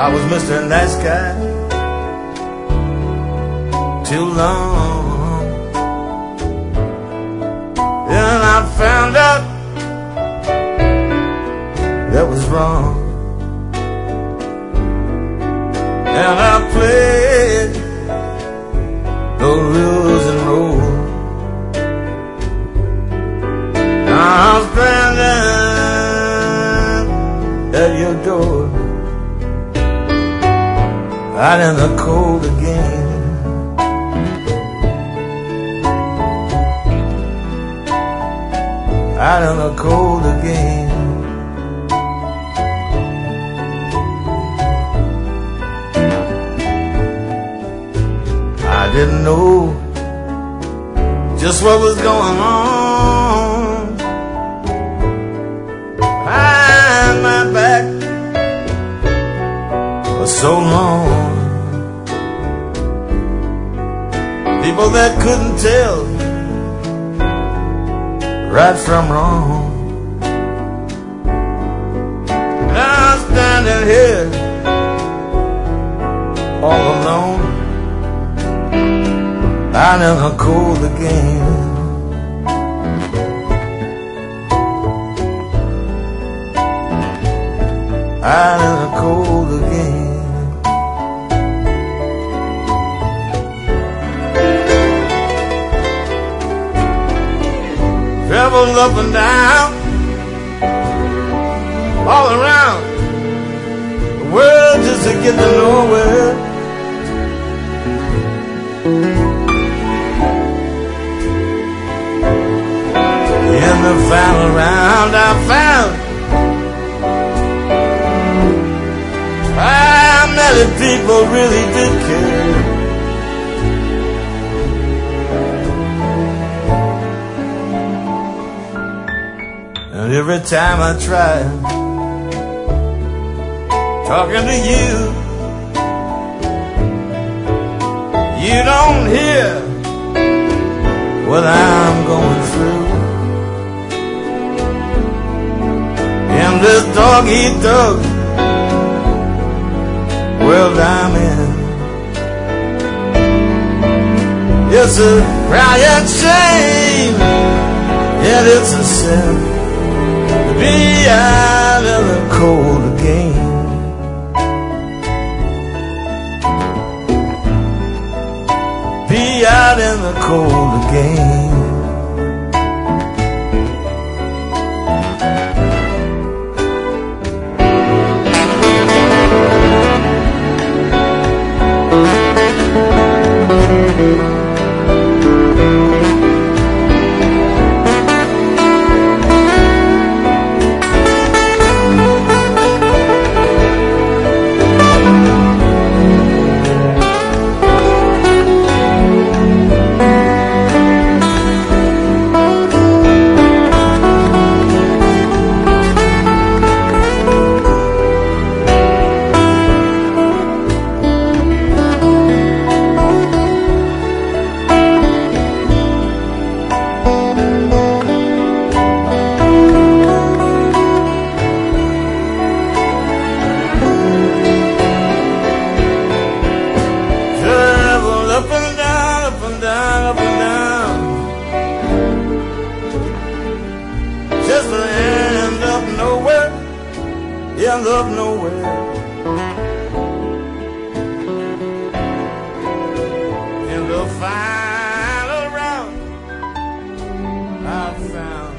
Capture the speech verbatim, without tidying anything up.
I was Mister Nice Guy too long, and I found out that was wrong, and I played the rules and roll. I'm standing at your door, out in the cold again. Out in the cold again. I didn't know just what was going on behind my back for so long. People that couldn't tell right from wrong. Now I'm standing here all alone, out in the cold again. Out in the cold again. Traveled up and down, all around the world just to get to nowhere. In the final round I found how many people really did care. And every time I try talking to you, you don't hear what I'm going through. In this dog-eat-dog world I'm in, it's a crying shame, and it's a sin to be out in the cold again. Be out in the cold again. End up nowhere. In the final round I found